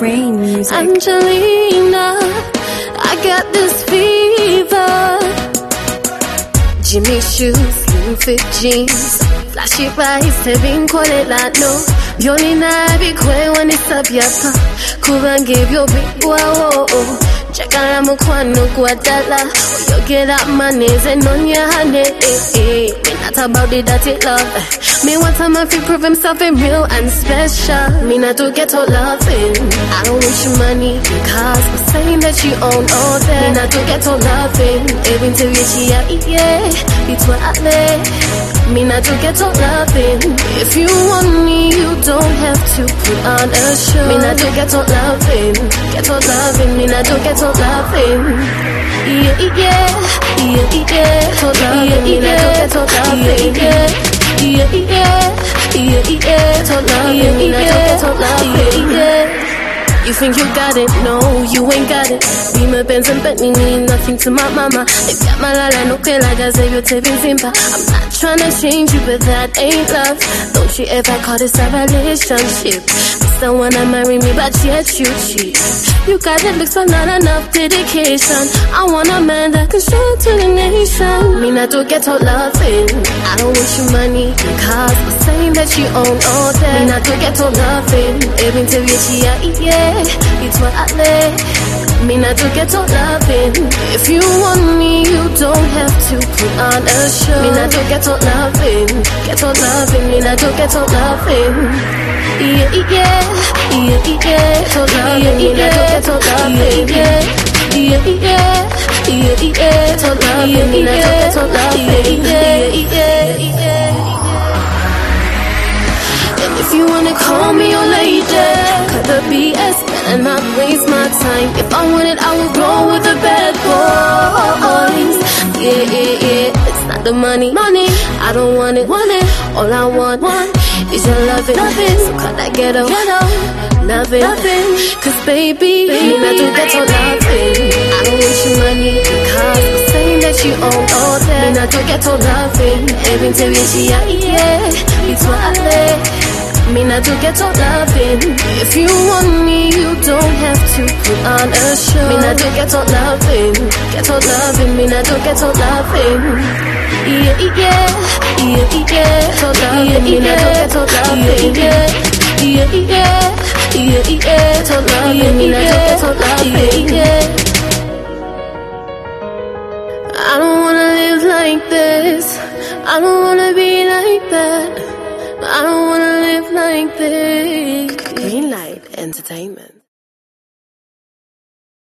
Rain Music. Angelina, I got this fever. Jimmy shoes, slim fit jeans, flashy rice, heavy quality no. Yolina be quick when it's up your pop. Kuban give your big wow. Check out I'm a kwano guadala. Or you get up my knees and on your honey. Me not about the dirty love. Me want a man to prove himself in real and special. Me not to get all loving. I don't wish you money because I'm saying that you own all that. Me not to get all loving. Even to reach yeah. It's what I lay. Me not to get all loving. If you want me, you don't have to put on a show. Me not to get all loving. Get all loving. Me not to get all loving. Yeah. All loving. Me not to get all loving. Yeah. All loving. Me not to get all loving. You think you got it? No, you ain't got it. Be my Benz and Bentley mean nothing to my mama. If got my lala, no que like I say you're taping simpa. I'm not trying to change you, but that ain't love. Don't you ever call this a relationship? This don't wanna marry me, but yet you cheat. You got it, looks but not enough dedication. I want a man that can show it to the nation. Me not to get all loving. I don't wish you money because I'm saying that you own all that. Me not to get all loving. Even to reach yeah. It's what I lay. Me not to get all loving. If you want me, you don't have to put on a show. Me not to get all loving. Get all loving. Me not to get all loving. Yeah. All loving. Me not to get all loving. Yeah. All loving. Me not to get all loving. And if you wanna call me your lady, cut the BS and not waste my time. If I want it, I will roll with the bad boys. Yeah. It's not the money. I don't want it. All I want is your loving. So cut that ghetto. Loving. Cause baby, me not to get your loving. I don't wish you money because I'm saying that you own all that. Me not to get your loving. Even to reach yeah. It's what I lay. Me not to get all loving. If you want me, you don't have to put on a show. Me not to get all loving. Get all loving. Me not to get all loving. Yeah. All loving. Me not to get all loving. Yeah. All loving. Me not to get all loving. I don't wanna live like this. I don't wanna be like that. I don't wanna live like this. Greenlight Entertainment.